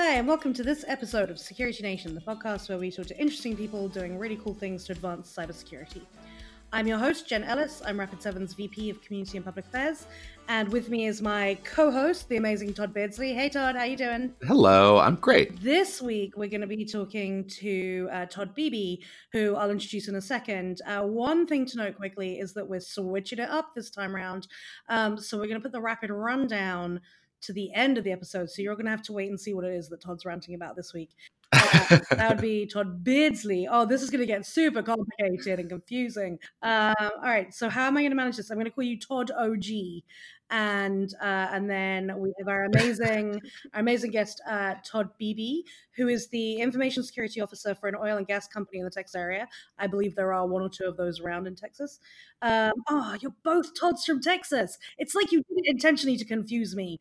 Hi, and welcome to this episode of Security Nation, the podcast where we talk to interesting people doing really cool things to advance cybersecurity. I'm your host, Jen Ellis. I'm Rapid7's VP of Community and Public Affairs, and with me is my co-host, the amazing Todd Beardsley. Hey, Todd, how you doing? Hello, I'm great. This week, we're going to be talking to Todd Beebe, who I'll introduce in a second. One thing to note quickly is that we're switching it up this time around. So we're going to put the rapid rundown to the end of the episode. So you're going to have to wait and see what it is that Todd's ranting about this week. That would be Todd Beardsley. Oh, this is going to get super complicated and confusing. All right, so how am I going to manage this? I'm going to call you Todd OG, and then we have our amazing guest, Todd Beebe, who is the information security officer for an oil and gas company in the Texas area. I believe there are one or two of those around in Texas. You're both Todds from Texas. It's like you did it intentionally to confuse me.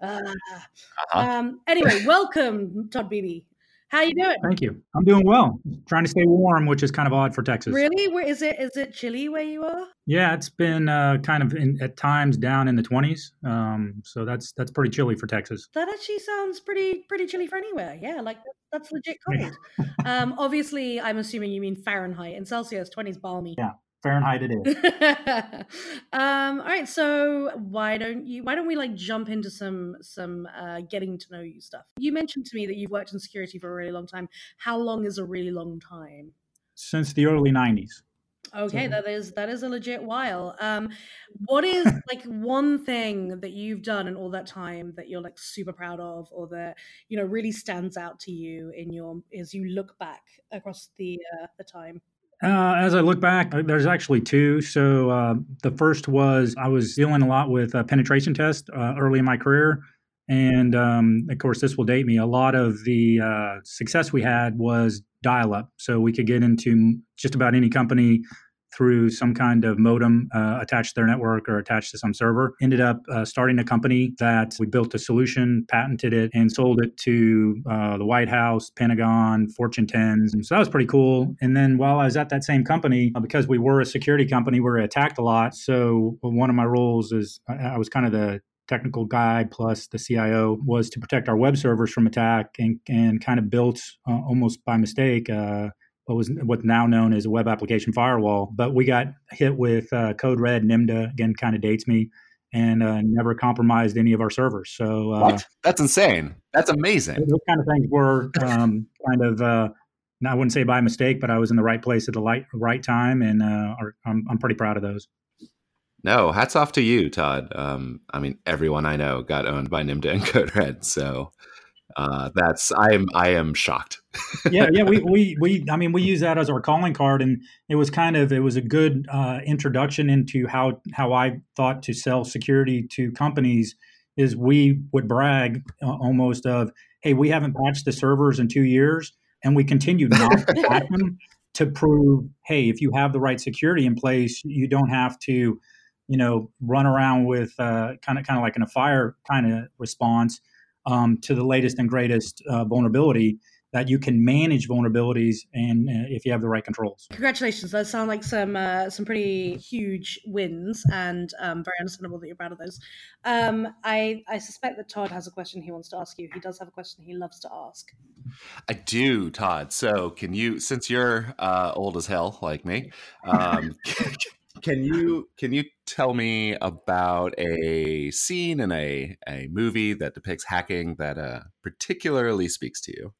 Anyway, welcome, Todd Beebe. How you doing? Thank you. I'm doing well. Trying to stay warm, which is kind of odd for Texas. Really? Where is it? Is it chilly where you are? Yeah, it's been kind of at times down in the 20s. So that's pretty chilly for Texas. That actually sounds pretty chilly for anywhere. Yeah, like that's legit cold. Obviously, I'm assuming you mean Fahrenheit. In Celsius, 20's balmy. Yeah. Fahrenheit it is. All right, so why don't we like jump into some getting to know you stuff? You mentioned to me that you've worked in security for a really long time. How long is a really long time? Since the early 90s. Okay, so that is a legit while. What is like one thing that you've done in all that time that you're like super proud of, or that really stands out to you as you look back across the time? As I look back, there's actually two. So the first was I was dealing a lot with penetration tests early in my career. And of course, this will date me. A lot of the success we had was dial-up. So we could get into just about any company through some kind of modem attached to their network or attached to some server. Ended up starting a company that we built a solution, patented it, and sold it to the White House, Pentagon, Fortune 10s. And so that was pretty cool. And then while I was at that same company, because we were a security company, we were attacked a lot. So one of my roles is I was kind of the technical guy plus the CIO, was to protect our web servers from attack, and kind of built almost by mistake what's now known as a web application firewall. But we got hit with Code Red and IMDA, again, kind of dates me, and never compromised any of our servers. So what? That's insane. That's amazing. Those kind of things were I wouldn't say by mistake, but I was in the right place at the right time, and I'm pretty proud of those. No, hats off to you, Todd. I mean, everyone I know got owned by NIMDA and Code Red, so I am shocked. yeah. We use that as our calling card, and it was a good introduction into how I thought to sell security to companies. Is we would brag almost of, hey, we haven't patched the servers in 2 years, and we continued not to patch them to prove, hey, if you have the right security in place, you don't have to run around with kind of like in a fire kind of response to the latest and greatest vulnerability, that you can manage vulnerabilities and if you have the right controls. Congratulations. Those sound like some pretty huge wins, and very understandable that you're proud of those. I suspect that Todd has a question he wants to ask you. He does have a question he loves to ask. I do, Todd. So can you, since you're old as hell like me, Can you tell me about a scene in a movie that depicts hacking that particularly speaks to you?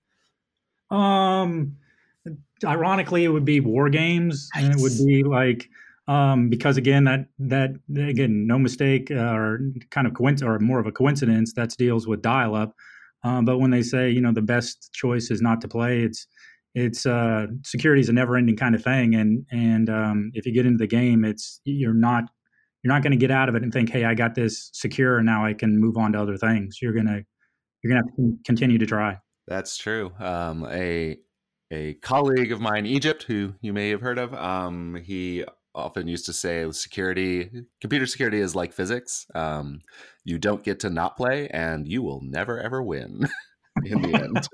Ironically, it would be War Games, and it would be like because again that no mistake or kind of coincidence, or more of a coincidence, that deals with dial-up. But when they say the best choice is not to play, it's security is a never-ending kind of thing, and if you get into the game, you're not going to get out of it and think, hey, I got this secure and now I can move on to other things. You're gonna have to continue to try. That's true. A colleague of mine, Egypt, who you may have heard of, he often used to say computer security is like physics. You don't get to not play, and you will never ever win. in the end.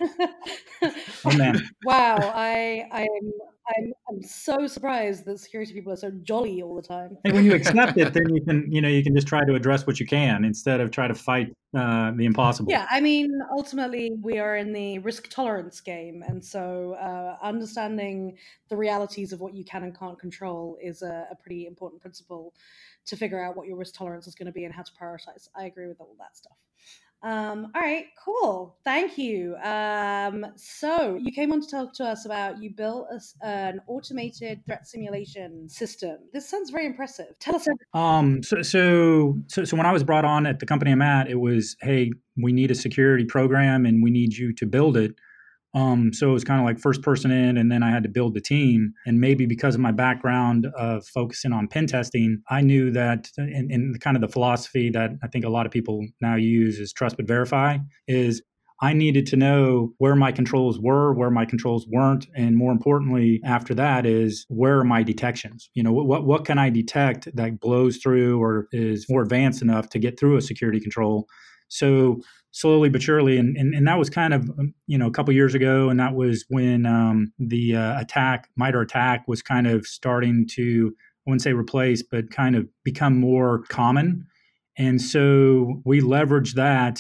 Amen. Wow, I'm so surprised that security people are so jolly all the time. And when you accept it, then you can just try to address what you can instead of try to fight the impossible. Yeah, I mean, ultimately, we are in the risk tolerance game, and so understanding the realities of what you can and can't control is a pretty important principle to figure out what your risk tolerance is going to be and how to prioritize. I agree with all that stuff. All right, cool. Thank you. So you came on to talk to us about you built an automated threat simulation system. This sounds very impressive. Tell us everything. So when I was brought on at the company I'm at, it was, hey, we need a security program and we need you to build it. So it was kind of like first person in, and then I had to build the team. And maybe because of my background of focusing on pen testing, I knew that in kind of the philosophy that I think a lot of people now use is trust but verify, is I needed to know where my controls were, where my controls weren't, and more importantly, after that is where are my detections? What can I detect that blows through or is more advanced enough to get through a security control? So slowly but surely, and that was kind of a couple years ago, and that was when the MITRE ATT&CK was kind of starting to, I wouldn't say replace, but kind of become more common. And so we leveraged that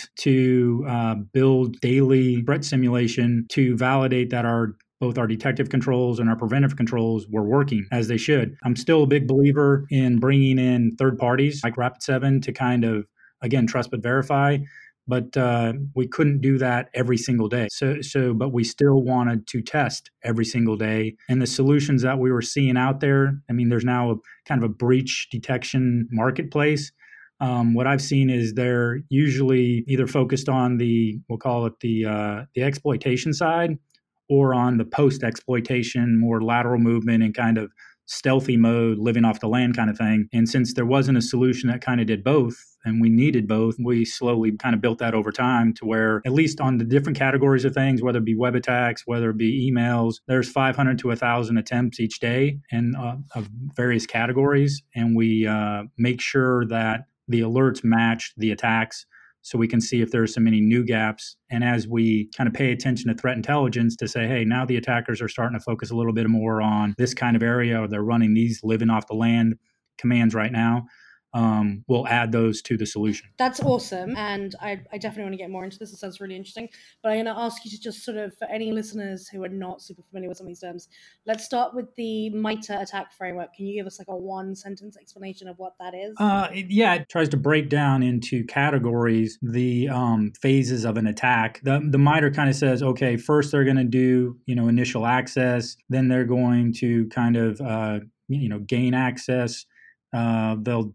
to build daily threat simulation to validate that both our detective controls and our preventive controls were working as they should. I'm still a big believer in bringing in third parties like Rapid7 to kind of, again, trust but verify. But we couldn't do that every single day. But we still wanted to test every single day. And the solutions that we were seeing out there, I mean, there's now a kind of a breach detection marketplace. What I've seen is they're usually either focused on we'll call it the exploitation side, or on the post-exploitation, more lateral movement and kind of stealthy mode, living off the land kind of thing. And since there wasn't a solution that kind of did both, and we needed both, we slowly kind of built that over time to where, at least on the different categories of things, whether it be web attacks, whether it be emails, there's 500 to 1,000 attempts each day and of various categories. And we make sure that the alerts match the attacks, so we can see if there's so many new gaps. And as we kind of pay attention to threat intelligence to say, hey, now the attackers are starting to focus a little bit more on this kind of area, or they're running these living off the land commands right now, we'll add those to the solution. That's awesome. And I definitely want to get more into this. It sounds really interesting. But I'm going to ask you to just sort of, for any listeners who are not super familiar with some of these terms, let's start with the MITRE ATT&CK framework. Can you give us like a one-sentence explanation of what that is? It tries to break down into categories the phases of an attack. The MITRE kind of says, okay, first they're going to do initial access, then they're going to kind of gain access. They'll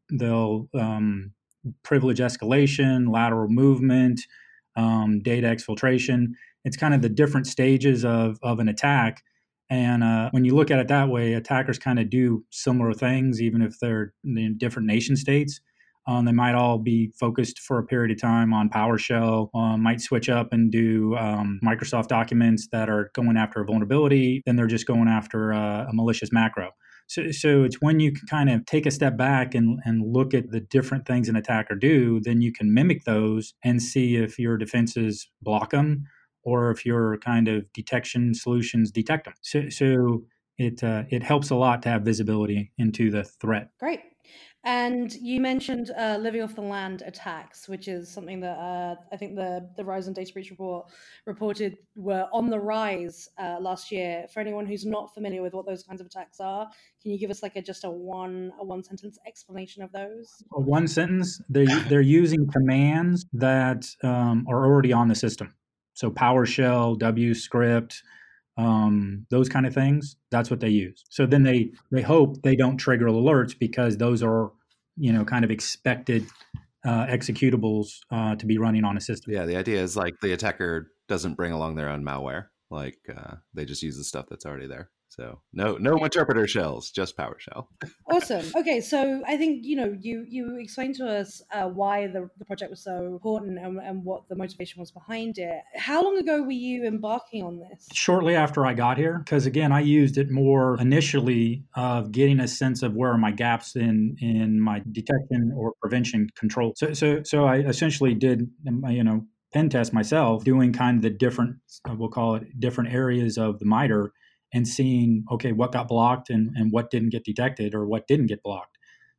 privilege escalation, lateral movement, data exfiltration. It's kind of the different stages of an attack. And when you look at it that way, attackers kind of do similar things, even if they're in different nation states. They might all be focused for a period of time on PowerShell, might switch up and do Microsoft documents that are going after a vulnerability. Then they're just going after a malicious macro. So it's when you can kind of take a step back and look at the different things an attacker do, then you can mimic those and see if your defenses block them or if your kind of detection solutions detect them. So it helps a lot to have visibility into the threat. Great. And you mentioned living off the land attacks, which is something that I think the Verizon Data Breach Report reported were on the rise last year. For anyone who's not familiar with what those kinds of attacks are, can you give us like a one sentence explanation of those? One sentence. They're using commands that are already on the system. So PowerShell, WScript, those kind of things, that's what they use. So then they hope they don't trigger alerts because those are, kind of expected executables to be running on a system. Yeah, the idea is like the attacker doesn't bring along their own malware. Like they just use the stuff that's already there. So no interpreter shells, just PowerShell. Awesome. Okay, so I think you explained to us why the project was so important and what the motivation was behind it. How long ago were you embarking on this? Shortly after I got here, because again, I used it more initially of getting a sense of where are my gaps in my detection or prevention control. So I essentially did pen test myself, doing kind of the different, we'll call it different areas of the MITRE and seeing, okay, what got blocked and what didn't get detected or what didn't get blocked.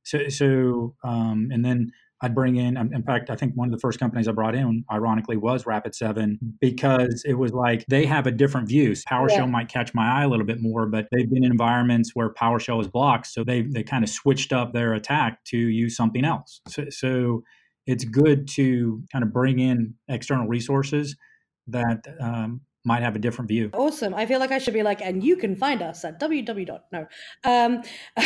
And then I'd bring in fact, I think one of the first companies I brought in, ironically, was Rapid7 because it was like they have a different view. PowerShell might catch my eye a little bit more, but they've been in environments where PowerShell is blocked. So they kind of switched up their attack to use something else. So it's good to kind of bring in external resources that might have a different view. Awesome. I feel like I should be like, and you can find us at www. No.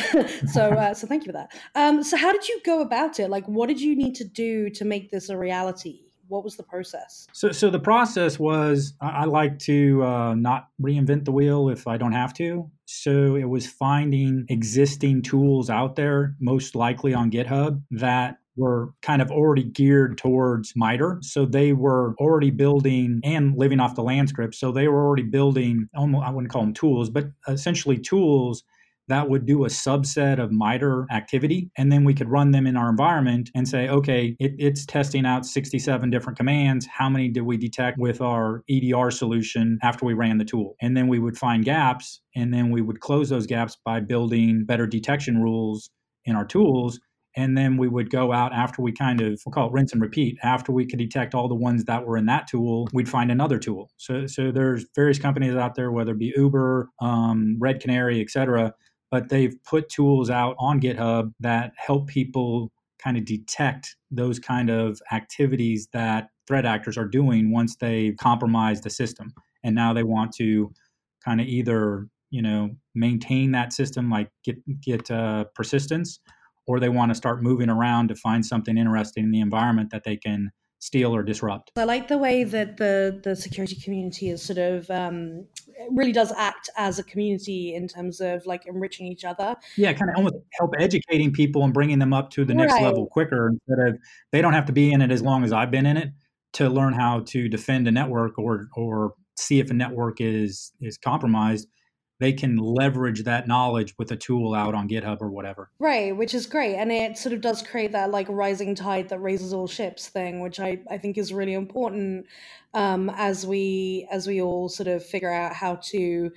So thank you for that. So how did you go about it? Like, what did you need to do to make this a reality? What was the process? So the process was, I like to not reinvent the wheel if I don't have to. So it was finding existing tools out there, most likely on GitHub, that were kind of already geared towards MITRE. So they were already building and living off the land script. So they were already building, almost, I wouldn't call them tools, but essentially tools that would do a subset of MITRE activity. And then we could run them in our environment and say, okay, it's testing out 67 different commands. How many did we detect with our EDR solution after we ran the tool? And then we would find gaps, and then we would close those gaps by building better detection rules in our tools. And then we would go out after we kind of, we'll call it rinse and repeat. After we could detect all the ones that were in that tool, we'd find another tool. So there's various companies out there, whether it be Uber, Red Canary, et cetera, but they've put tools out on GitHub that help people kind of detect those kind of activities that threat actors are doing once they've compromised the system. And now they want to kind of either, maintain that system, like get persistence, or they want to start moving around to find something interesting in the environment that they can steal or disrupt. I like the way that the security community is sort of really does act as a community in terms of like enriching each other. Yeah, kind of almost help educating people and bringing them up to the next level quicker. Instead of, they don't have to be in it as long as I've been in it to learn how to defend a network or see if a network is compromised. They can leverage that knowledge with a tool out on GitHub or whatever. Right, which is great. And it sort of does create that like rising tide that raises all ships thing, which I think is really important as we all sort of figure out how to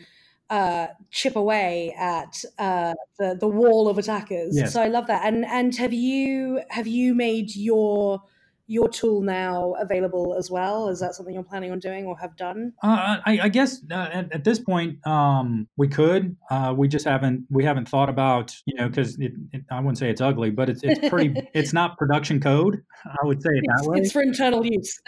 chip away at the wall of attackers. Yes. So I love that. And have you made your tool now available as well? Is that something you're planning on doing or have done? I guess at this point we could. We just haven't thought about, because I wouldn't say it's ugly, but it's pretty. It's not production code. I would say it that way. It's for internal use,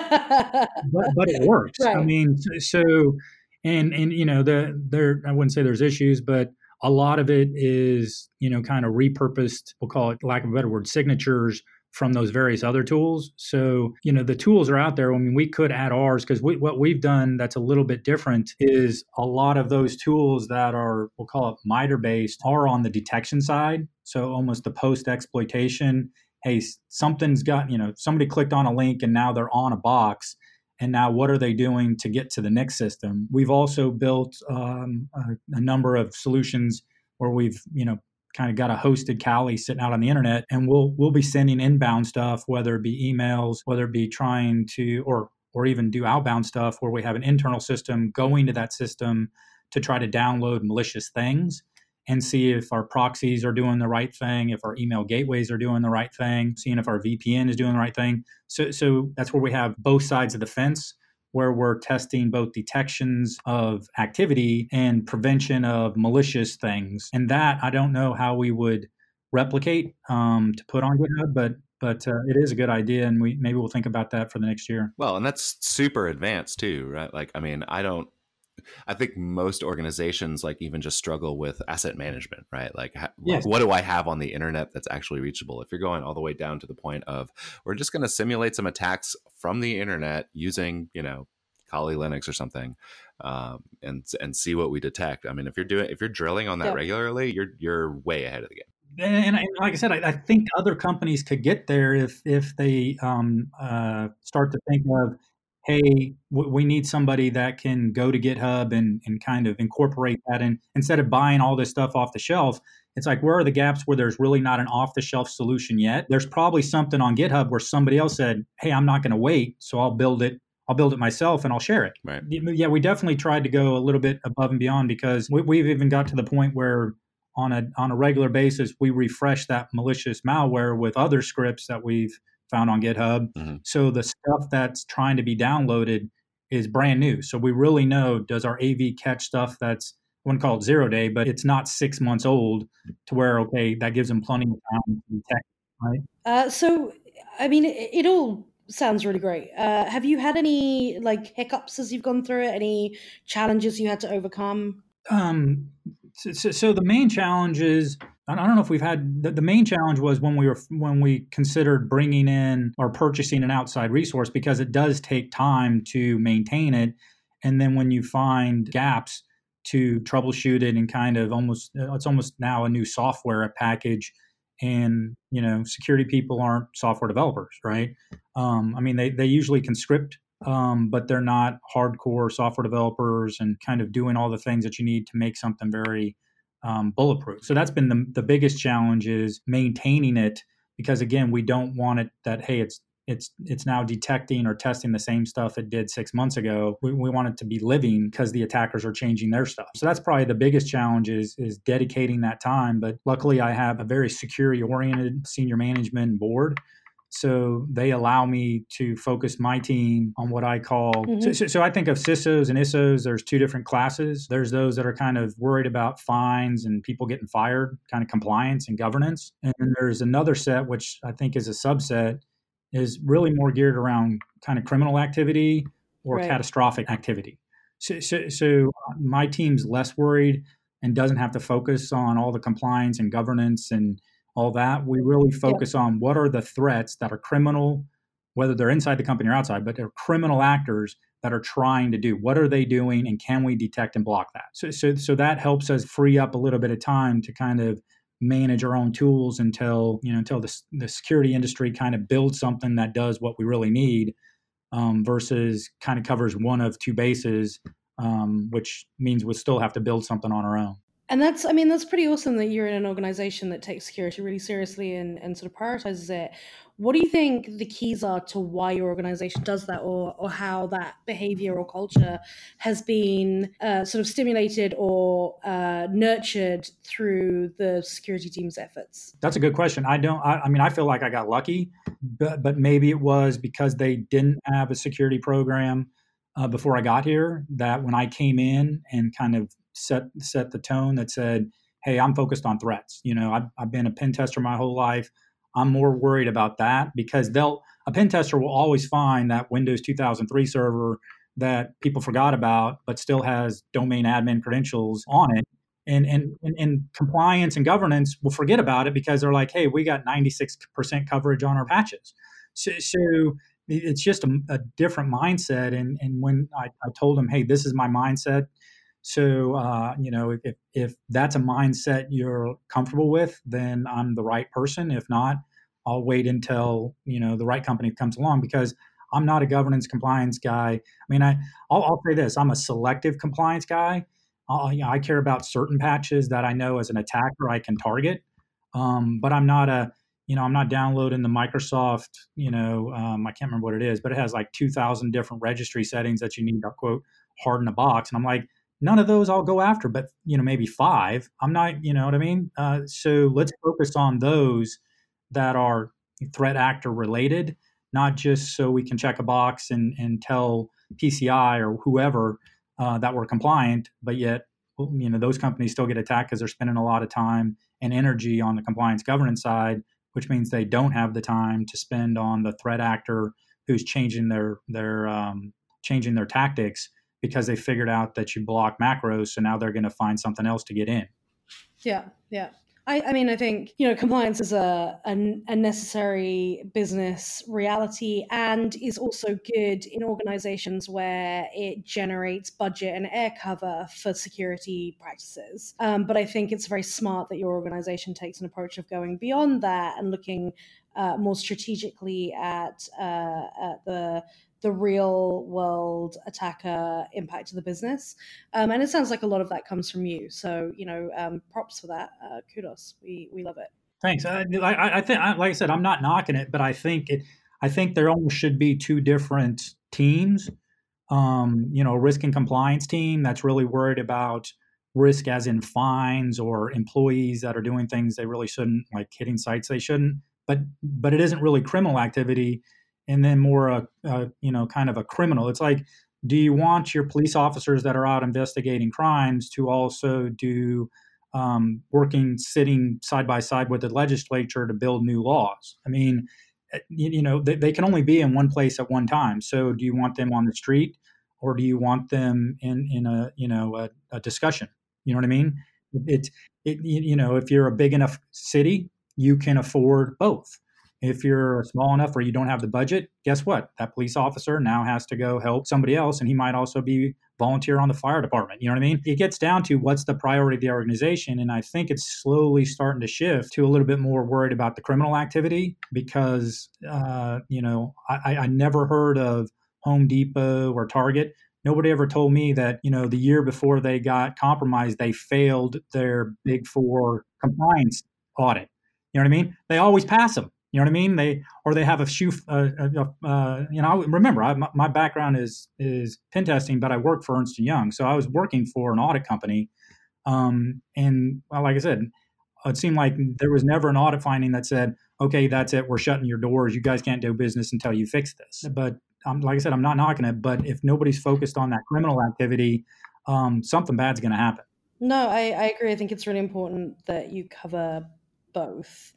but it works. Right. I mean, so and there I wouldn't say there's issues, but a lot of it is kind of repurposed. We'll call it, lack of a better word, signatures from those various other tools. So, the tools are out there. I mean, we could add ours because what we've done that's a little bit different is a lot of those tools that are, we'll call it MITRE based, are on the detection side. So almost the post exploitation. Hey, something's got, somebody clicked on a link and now they're on a box. And now what are they doing to get to the next system? We've also built a number of solutions where we've, kind of got a hosted Kali sitting out on the internet, and we'll be sending inbound stuff, whether it be emails, whether it be trying to, or even do outbound stuff where we have an internal system going to that system to try to download malicious things and see if our proxies are doing the right thing, if our email gateways are doing the right thing, seeing if our VPN is doing the right thing. So that's where we have both sides of the fence, where we're testing both detections of activity and prevention of malicious things. And that, I don't know how we would replicate to put on GitHub, but it is a good idea, and maybe we'll think about that for the next year. Well, and that's super advanced too, right? Like, I mean, I think most organizations like even just struggle with asset management, right? Like, yes. What do I have on the internet that's actually reachable? If you're going all the way down to the point of, we're just going to simulate some attacks from the internet using, Kali Linux or something, and see what we detect. I mean, if you're drilling on that regularly, you're way ahead of the game. And like I said, I think other companies could get there if they start to think of, hey, we need somebody that can go to GitHub and kind of incorporate that. And instead of buying all this stuff off the shelf, It's like, where are the gaps where there's really not an off-the-shelf solution yet? There's probably something on GitHub where somebody else said, hey, I'm not going to wait, so I'll build it myself and I'll share it. Right. Yeah, we definitely tried to go a little bit above and beyond, because we've even got to the point where on a regular basis, we refresh that malicious malware with other scripts that we've found on GitHub. Mm-hmm. So the stuff that's trying to be downloaded is brand new. So we really know, does our AV catch stuff that's, I wouldn't call it 0 day, but it's not 6 months old, to where, okay, that gives them plenty of time to detect, right? So, I mean, it all sounds really great. Have you had any like hiccups as you've gone through it? Any challenges you had to overcome? So the main challenge is, I don't know if we've had, the main challenge was when we considered bringing in or purchasing an outside resource, because it does take time to maintain it. And then when you find gaps, to troubleshoot it, and kind of it's almost now a new software package. And, security people aren't software developers, right? I mean, they usually can script, but they're not hardcore software developers and kind of doing all the things that you need to make something very bulletproof. So that's been the biggest challenge, is maintaining it, because again, we don't want it that, hey, it's now detecting or testing the same stuff it did 6 months ago. We want it to be living, because the attackers are changing their stuff. So that's probably the biggest challenge, is dedicating that time. But luckily, I have a very security-oriented senior management board. So they allow me to focus my team on what I call, so I think of CISOs and ISOs, there's two different classes. There's those that are kind of worried about fines and people getting fired, kind of compliance and governance. And then there's another set, which I think is a subset, is really more geared around kind of criminal activity or catastrophic activity. So my team's less worried and doesn't have to focus on all the compliance and governance and all that. We really focus on what are the threats that are criminal, whether they're inside the company or outside, but they're criminal actors that are trying to do. What are they doing, and can we detect and block that? So that helps us free up a little bit of time to kind of manage our own tools until the security industry kind of builds something that does what we really need, versus kind of covers one of two bases, which means we'll still have to build something on our own. And that's pretty awesome that you're in an organization that takes security really seriously and sort of prioritizes it. What do you think the keys are to why your organization does that, or how that behavior or culture has been sort of stimulated or nurtured through the security team's efforts? That's a good question. I feel like I got lucky, but maybe it was because they didn't have a security program before I got here, that when I came in and kind of set the tone that said, hey, I'm focused on threats. I've been a pen tester my whole life. I'm more worried about that, because a pen tester will always find that Windows 2003 server that people forgot about, but still has domain admin credentials on it. And compliance and governance will forget about it, because they're like, hey, we got 96% coverage on our patches. So it's just a different mindset. And when I told them, hey, this is my mindset. So, if that's a mindset you're comfortable with, then I'm the right person. If not, I'll wait until, the right company comes along, because I'm not a governance compliance guy. I mean, I'll say this, I'm a selective compliance guy. I care about certain patches that I know as an attacker I can target. But I'm not I'm not downloading the Microsoft, I can't remember what it is, but it has like 2,000 different registry settings that you need to, quote, harden a box. And I'm like, none of those I'll go after, but, maybe 5. I'm not, you know what I mean? So let's focus on those that are threat actor related, not just so we can check a box and tell PCI or whoever that we're compliant, but yet, those companies still get attacked because they're spending a lot of time and energy on the compliance governance side, which means they don't have the time to spend on the threat actor who's changing their tactics, because they figured out that you block macros. So now they're going to find something else to get in. Yeah. I think, compliance is a necessary business reality, and is also good in organizations where it generates budget and air cover for security practices. But I think it's very smart that your organization takes an approach of going beyond that and looking more strategically at the real world attacker impact to the business. And it sounds like a lot of that comes from you. So, props for that. Kudos. We love it. Thanks. I think, like I said, I'm not knocking it, but I think there almost should be two different teams. Risk and compliance team that's really worried about risk as in fines or employees that are doing things they really shouldn't, like hitting sites they shouldn't, but it isn't really criminal activity. And then more kind of a criminal. It's like, do you want your police officers that are out investigating crimes to also do sitting side by side with the legislature to build new laws? I mean, they can only be in one place at one time. So do you want them on the street, or do you want them in a discussion? You know what I mean? If you're a big enough city, you can afford both. If you're small enough where you don't have the budget, guess what? That police officer now has to go help somebody else, and he might also be volunteer on the fire department. You know what I mean? It gets down to what's the priority of the organization, and I think it's slowly starting to shift to a little bit more worried about the criminal activity because, I never heard of Home Depot or Target. Nobody ever told me that, the year before they got compromised, they failed their Big Four compliance audit. You know what I mean? They always pass them. You know what I mean? They have a shoe. Remember, my background is pen testing, but I worked for Ernst & Young, so I was working for an audit company. And like I said, it seemed like there was never an audit finding that said, "Okay, that's it. We're shutting your doors. You guys can't do business until you fix this." But like I said, I'm not knocking it. But if nobody's focused on that criminal activity, something bad's going to happen. No, I agree. I think it's really important that you cover both.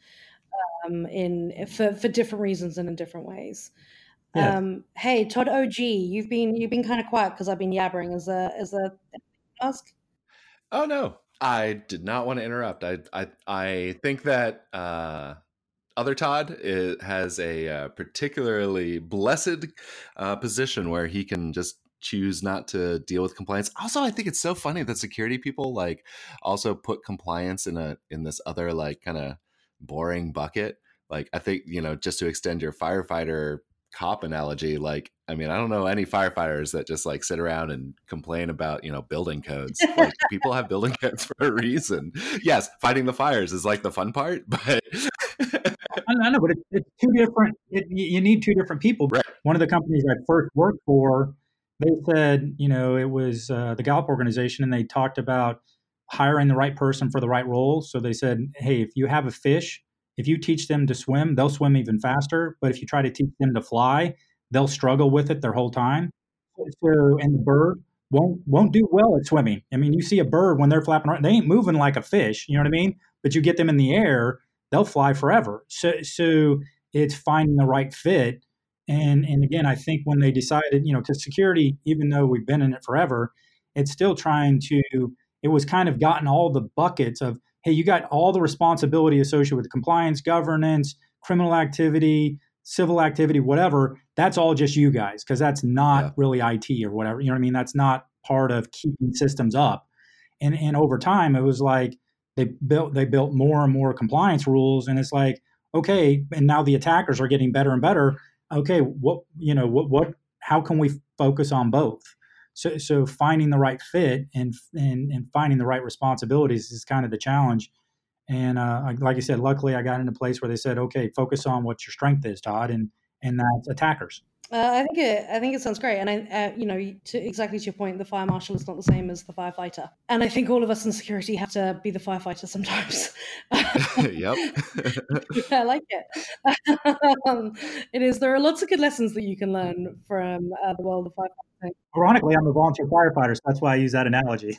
For different reasons and in different ways. Yeah. Hey, Todd OG, you've been kind of quiet because I've been yabbering. Is there ask? Oh no, I did not want to interrupt. I think that other Todd has a particularly blessed position where he can just choose not to deal with compliance. Also, I think it's so funny that security people like also put compliance in this other like kind of boring bucket. Like, I think, just to extend your firefighter cop analogy, like, I mean, I don't know any firefighters that just like sit around and complain about, building codes. Like, people have building codes for a reason. Yes, fighting the fires is like the fun part, but I know, but it's two different. You need two different people. Right. One of the companies I first worked for, they said, it was the Gallup organization, and they talked about hiring the right person for the right role. So they said, hey, if you have a fish, if you teach them to swim, they'll swim even faster. But if you try to teach them to fly, they'll struggle with it their whole time. So, and the bird won't do well at swimming. I mean, you see a bird when they're flapping around, they ain't moving like a fish. You know what I mean? But you get them in the air, they'll fly forever. So it's finding the right fit. And again, I think when they decided, because security, even though we've been in it forever, it's still it was kind of gotten all the buckets of, hey, you got all the responsibility associated with compliance, governance, criminal activity, civil activity, whatever. That's all just you guys, because that's not really IT or whatever. You know what I mean? That's not part of keeping systems up. And over time, it was like they built more and more compliance rules, and it's like, okay, and now the attackers are getting better and better. Okay, how can we focus on both? So finding the right fit and finding the right responsibilities is kind of the challenge. And like you said, luckily I got in a place where they said, okay, focus on what your strength is, Todd, and that's attackers. I think it sounds great, and exactly to your point, the fire marshal is not the same as the firefighter, and I think all of us in security have to be the firefighter sometimes. Yep. I like it. It is. There are lots of good lessons that you can learn from the world of firefighting. Ironically, I'm a volunteer firefighter, so that's why I use that analogy.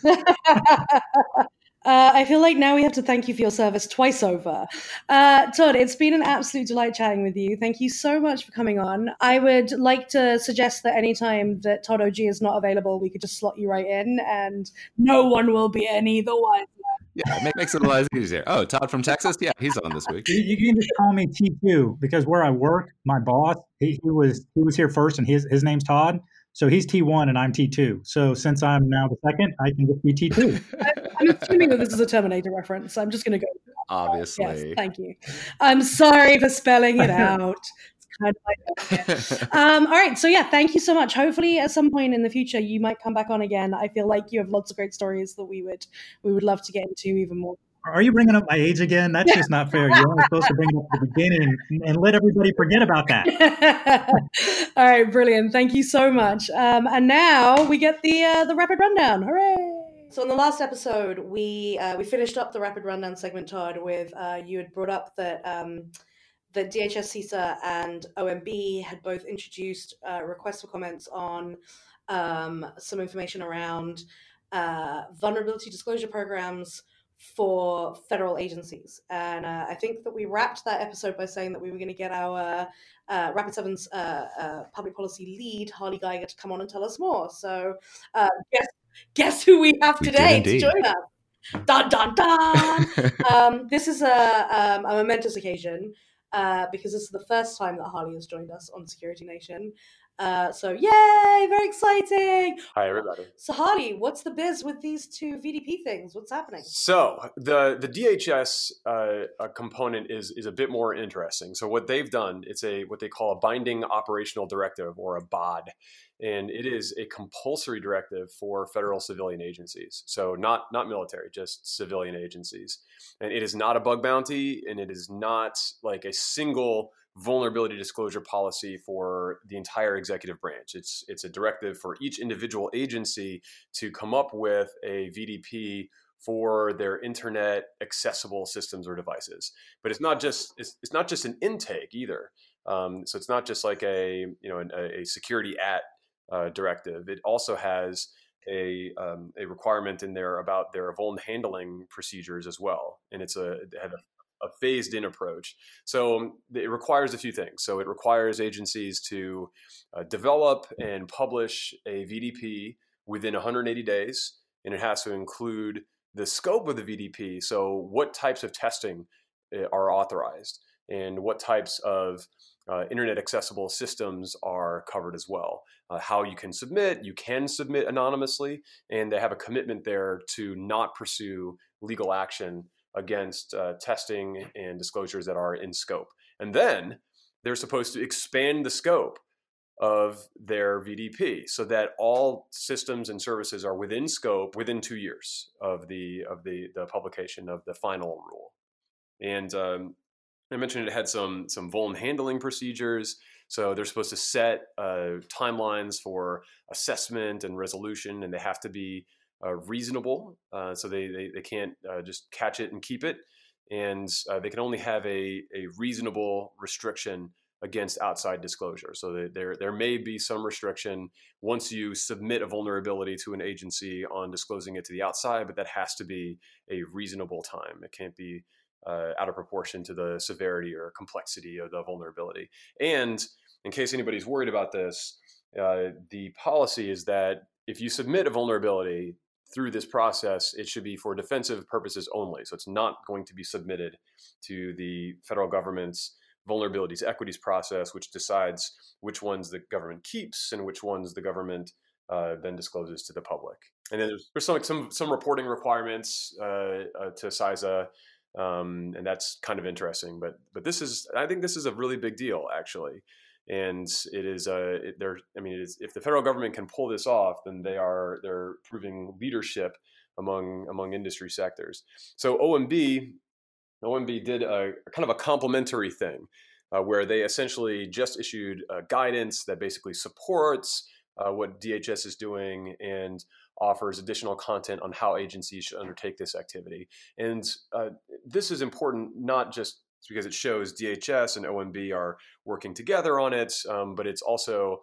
I feel like now we have to thank you for your service twice over. Todd, it's been an absolute delight chatting with you. Thank you so much for coming on. I would like to suggest that anytime that Todd OG is not available, we could just slot you right in, and no one will be any the wiser. Yeah, it makes it a lot easier. Oh, Todd from Texas? Yeah, he's on this week. You can just call me T2, because where I work, my boss, he was here first, and his name's Todd. So he's T1 and I'm T2. So since I'm now the second, I can just be T2. I'm assuming that this is a Terminator reference. I'm just going to go with that. Yes, obviously. thank you. I'm sorry for spelling it out. It's kind of like all right, so yeah, thank you so much. Hopefully, at some point in the future, you might come back on again. I feel like you have lots of great stories that we would love to get into even more. Are you bringing up my age again? That's just not fair. You're only supposed to bring it up at the beginning and let everybody forget about that. All right, brilliant. Thank you so much. And now we get the rapid rundown. Hooray! So in the last episode, we finished up the rapid rundown segment, Todd, with you had brought up that that DHS, CISA, and OMB had both introduced requests for comments on some information around vulnerability disclosure programs for federal agencies. And I think that we wrapped that episode by saying that we were going to get our Rapid 7's public policy lead, Harley Geiger, to come on and tell us more. So guess who we have today to join us? Dun, dun, dun! This is a momentous occasion because this is the first time that Harley has joined us on Security Nation. So yay, very exciting. Hi, everybody. So Harley, what's the biz with these two VDP things? What's happening? So the DHS component is a bit more interesting. So what they've done, it's what they call a binding operational directive, or a BOD. And it is a compulsory directive for federal civilian agencies. So not military, just civilian agencies. And it is not a bug bounty, and it is not like a single vulnerability disclosure policy for the entire executive branch. It's a directive for each individual agency to come up with a VDP for their internet accessible systems or devices. But it's not just an intake either. So it's not just like a security directive. It also has a requirement in there about their vuln handling procedures as well, and it had a phased in approach. So it requires a few things. So it requires agencies to develop and publish a VDP within 180 days, and it has to include the scope of the VDP. So what types of testing are authorized, and what types of internet accessible systems are covered as well. How you can submit anonymously, and they have a commitment there to not pursue legal action against testing and disclosures that are in scope. And then they're supposed to expand the scope of their VDP so that all systems and services are within scope within 2 years of the publication of the final rule. And I mentioned it had some vuln handling procedures. So they're supposed to set timelines for assessment and resolution, and they have to be reasonable. So they can't just catch it and keep it. And they can only have a reasonable restriction against outside disclosure. So there may be some restriction once you submit a vulnerability to an agency on disclosing it to the outside, but that has to be a reasonable time. It can't be out of proportion to the severity or complexity of the vulnerability. And in case anybody's worried about this, the policy is that if you submit a vulnerability through this process, it should be for defensive purposes only. So it's not going to be submitted to the federal government's vulnerabilities equities process, which decides which ones the government keeps and which ones the government then discloses to the public. And then there's some reporting requirements to CISA. And that's kind of interesting, but I think this is a really big deal, actually. And it is if the federal government can pull this off, then they're proving leadership among industry sectors. So OMB did a kind of a complementary thing where they essentially just issued guidance that basically supports what DHS is doing and offers additional content on how agencies should undertake this activity. And this is important not just because it shows DHS and OMB are working together on it, but it's also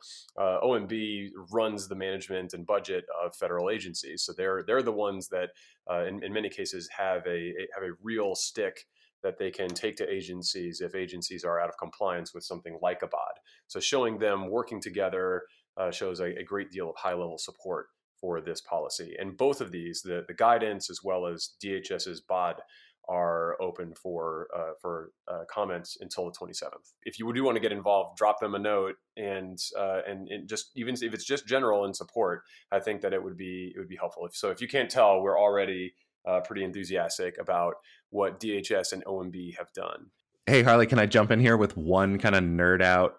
OMB runs the management and budget of federal agencies. So they're the ones that in many cases have a real stick that they can take to agencies if agencies are out of compliance with something like a BOD. So showing them working together shows a great deal of high-level support for this policy. And both of these, the guidance as well as DHS's BOD, are open for comments until the 27th. If you do want to get involved, drop them a note, and just even if it's just general in support, I think that it would be helpful. If you can't tell, we're already pretty enthusiastic about what DHS and OMB have done. Hey, Harley, can I jump in here with one kind of nerd out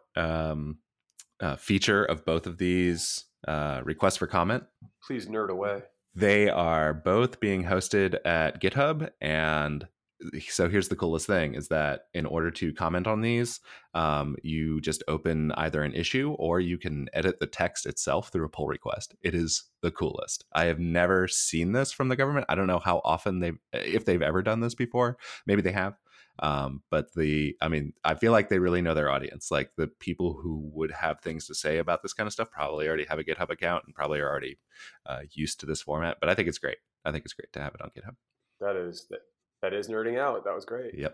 feature of both of these requests for comment? Please nerd away. They are both being hosted at GitHub, and so here's the coolest thing is that in order to comment on these, you just open either an issue or you can edit the text itself through a pull request. It is the coolest. I have never seen this from the government. I don't know how often if they've ever done this before. Maybe they have. But I feel like they really know their audience. Like the people who would have things to say about this kind of stuff probably already have a GitHub account and probably are already used to this format. But I think it's great. I think it's great to have it on GitHub. That is nerding out. That was great. Yep.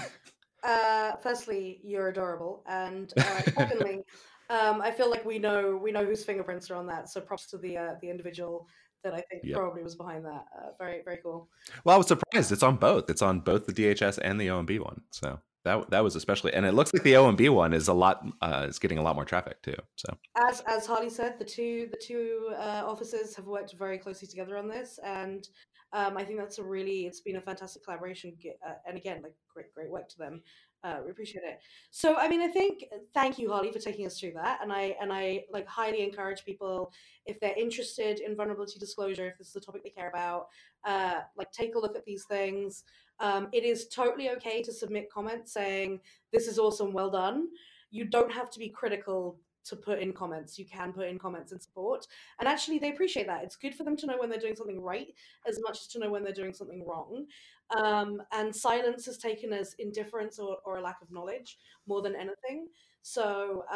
Firstly, you're adorable, and secondly, I feel like we know whose fingerprints are on that. So props to the individual that I think probably was behind that. Very, very cool. Well, I was surprised. It's on both. It's on both the DHS and the OMB one. So that was especially, and it looks like the OMB one is is getting a lot more traffic too. So as Harley said, the two offices have worked very closely together on this, and I think it's been a fantastic collaboration. And again, like great work to them. We appreciate it. So, I mean, thank you, Harley, for taking us through that. And I like highly encourage people, if they're interested in vulnerability disclosure, if this is a topic they care about, like take a look at these things. It is totally okay to submit comments saying, this is awesome, well done. You don't have to be critical to put in comments. You can put in comments in support. And actually, they appreciate that. It's good for them to know when they're doing something right as much as to know when they're doing something wrong. And silence is taken as indifference or a lack of knowledge more than anything. So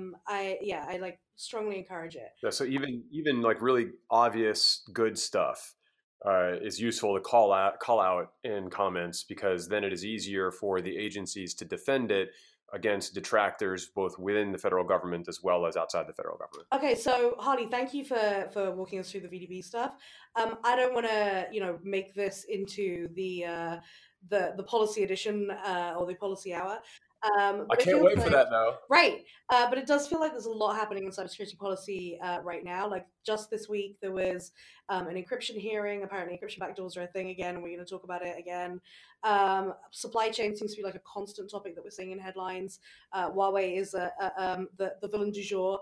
I like strongly encourage it. Yeah, so even like really obvious good stuff is useful to call out in comments, because then it is easier for the agencies to defend it against detractors both within the federal government as well as outside the federal government. Okay, so Harley, thank you for walking us through the VDB stuff. I don't want to make this into the policy edition or the policy hour. I can't wait for that though. Right, but it does feel like there's a lot happening in cybersecurity policy right now. Like just this week, there was an encryption hearing. Apparently, encryption backdoors are a thing again, and we're going to talk about it again. Supply chain seems to be like a constant topic that we're seeing in headlines. Huawei is the villain du jour.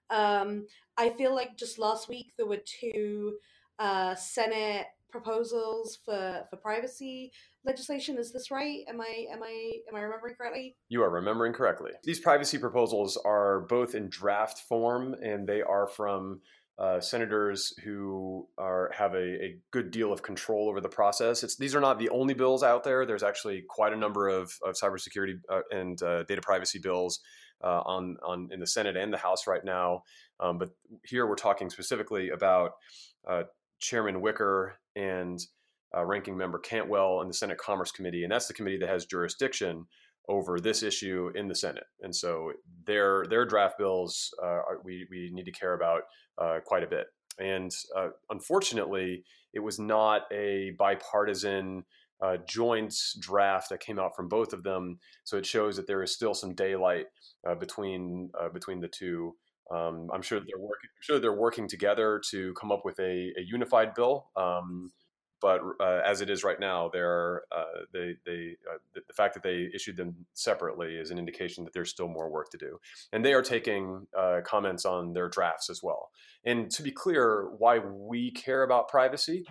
I feel like just last week there were two Senate proposals for privacy legislation. Is this right? Am I remembering correctly? You are remembering correctly. These privacy proposals are both in draft form, and they are from senators who have a good deal of control over the process. These are not the only bills out there. There's actually quite a number of cybersecurity and data privacy bills in the Senate and the House right now. But here we're talking specifically about Chairman Wicker and Ranking Member Cantwell and the Senate Commerce Committee, and that's the committee that has jurisdiction over this issue in the Senate. And so their draft bills we need to care about quite a bit. And unfortunately, it was not a bipartisan joint draft that came out from both of them. So it shows that there is still some daylight between the two. I'm sure they're working together to come up with a unified bill. But as it is right now, the fact that they issued them separately is an indication that there's still more work to do. And they are taking comments on their drafts as well. And to be clear, why we care about privacy,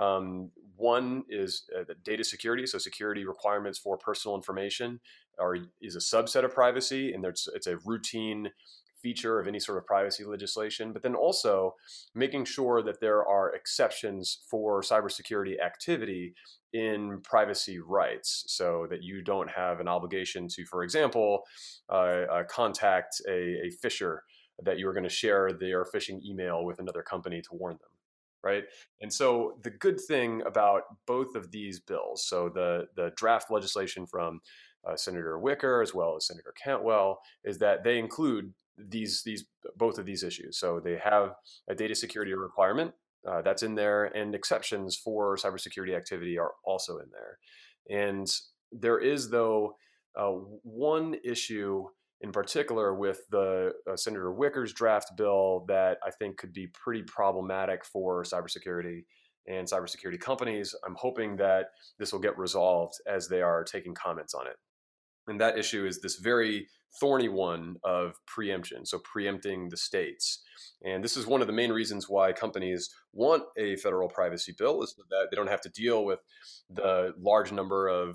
one is data security. So security requirements for personal information is a subset of privacy, and it's a routine feature of any sort of privacy legislation, but then also making sure that there are exceptions for cybersecurity activity in privacy rights, so that you don't have an obligation to, for example, contact a phisher that you are going to share their phishing email with another company to warn them, right? And so the good thing about both of these bills, so the draft legislation from Senator Wicker as well as Senator Cantwell, is that they include both of these issues. So they have a data security requirement that's in there, and exceptions for cybersecurity activity are also in there. And there is, though, one issue in particular with the Senator Wicker's draft bill that I think could be pretty problematic for cybersecurity. and cybersecurity companies. I'm hoping that this will get resolved as they are taking comments on it. And that issue is this very thorny one of preemption, so preempting the states. And this is one of the main reasons why companies want a federal privacy bill, is so that they don't have to deal with the large number of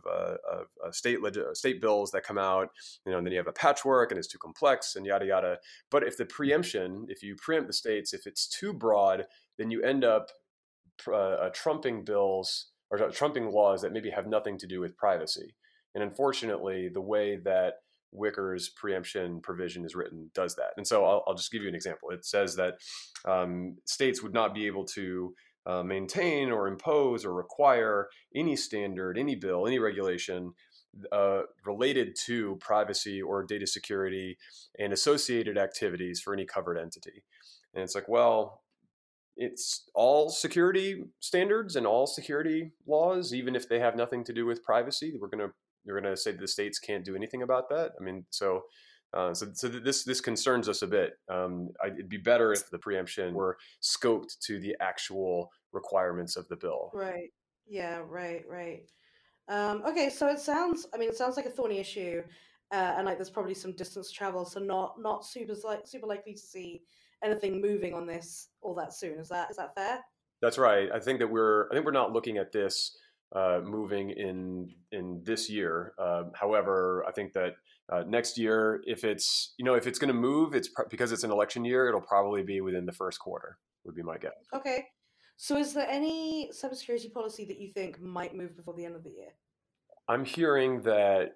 state bills that come out. And then you have a patchwork and it's too complex and yada yada. But if you preempt the states, if it's too broad, then you end up trumping bills or trumping laws that maybe have nothing to do with privacy. And unfortunately, the way that Wicker's preemption provision is written does that. And so I'll just give you an example. It says that states would not be able to maintain or impose or require any standard, any bill, any regulation related to privacy or data security and associated activities for any covered entity. And it's like, well, it's all security standards and all security laws, even if they have nothing to do with privacy. You're going to say that the states can't do anything about that. I mean, so this concerns us a bit. It'd be better if the preemption were scoped to the actual requirements of the bill. Right. Yeah. Right. Okay. So it sounds like a thorny issue, and like there's probably some distance travel, so not super likely to see anything moving on this all that soon. Is that fair? That's right. I think we're not looking at this moving in this year. However, I think that next year, if it's going to move, it's because it's an election year, it'll probably be within the first quarter, would be my guess. Okay. So is there any cybersecurity policy that you think might move before the end of the year? I'm hearing that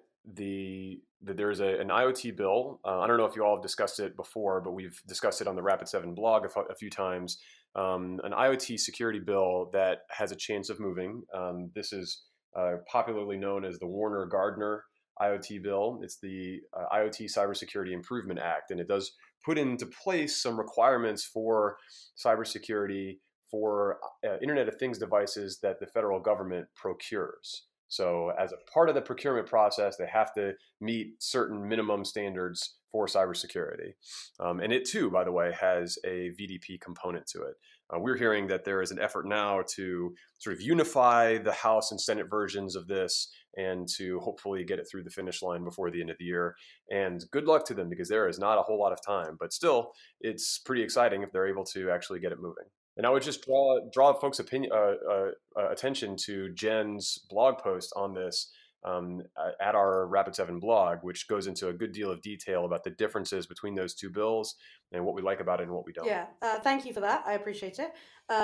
there's an IoT bill. I don't know if you all have discussed it before, but we've discussed it on the Rapid7 blog a few times. An IoT security bill that has a chance of moving. This is popularly known as the Warner-Gardner IoT bill. It's the IoT Cybersecurity Improvement Act, and it does put into place some requirements for cybersecurity for Internet of Things devices that the federal government procures. So as a part of the procurement process, they have to meet certain minimum standards for cybersecurity. And it too, by the way, has a VDP component to it. We're hearing that there is an effort now to sort of unify the House and Senate versions of this and to hopefully get it through the finish line before the end of the year. And good luck to them, because there is not a whole lot of time. But still, it's pretty exciting if they're able to actually get it moving. And I would just draw folks' attention to Jen's blog post on this at our Rapid7 blog, which goes into a good deal of detail about the differences between those two bills and what we like about it and what we don't. Yeah, thank you for that. I appreciate it.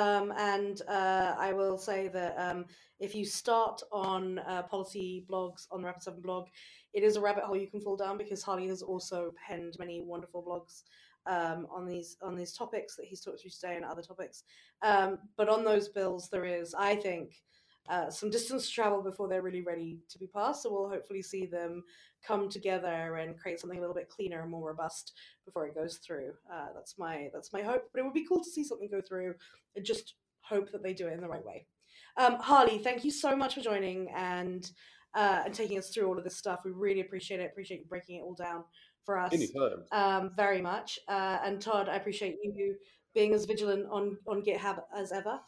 And I will say that if you start on policy blogs on the Rapid7 blog, it is a rabbit hole you can fall down, because Harley has also penned many wonderful blogs on these topics that he's talked through today and other topics. But on those bills, there is, I think, some distance to travel before they're really ready to be passed. So we'll hopefully see them come together and create something a little bit cleaner and more robust before it goes through. That's my hope. But it would be cool to see something go through, and just hope that they do it in the right way. Harley, thank you so much for joining and taking us through all of this stuff. We really appreciate it. Appreciate you breaking it all down for us. Anytime. Very much. And Todd, I appreciate you being as vigilant on GitHub as ever.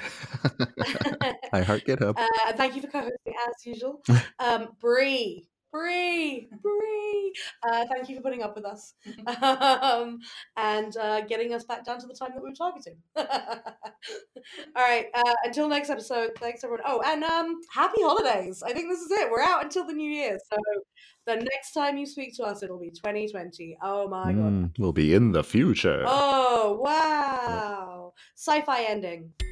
I heart GitHub. And thank you for co-hosting as usual. Bree, thank you for putting up with us and getting us back down to the time that we were targeting. All right, until next episode, thanks everyone. Oh, and happy holidays. I think this is it. We're out until the new year, so the next time you speak to us, it'll be 2020. Oh my god, we'll be in the future. Oh wow, sci-fi ending.